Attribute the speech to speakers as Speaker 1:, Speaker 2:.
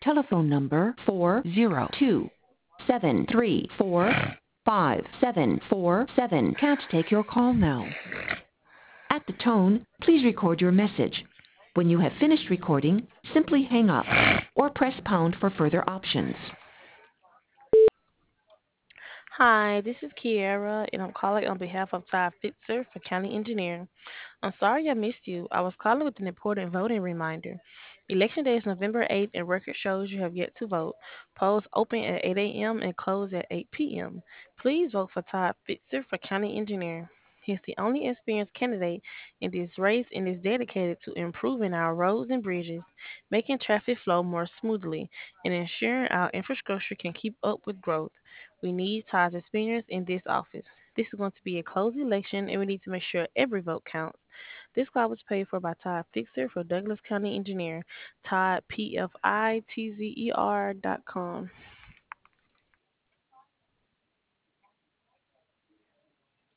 Speaker 1: telephone number 402-734-5747. Can't take your call now. At the tone, please record your message. When you have finished recording, simply hang up or press pound for further options.
Speaker 2: Hi, this is Kiara, and I'm calling on behalf of Todd Fitzer for County Engineer. I'm sorry I missed you. I was calling with an important voting reminder. Election Day is November 8th, and record shows you have yet to vote. Polls open at 8 a.m. and close at 8 p.m. Please vote for Todd Fitzer for County Engineer. He's the only experienced candidate in this race and is dedicated to improving our roads and bridges, making traffic flow more smoothly, and ensuring our infrastructure can keep up with growth. We need Todd's experience in this office. This is going to be a close election, and we need to make sure every vote counts. This call was paid for by Todd Fixer for Douglas County Engineer, Todd, PFITZER.com.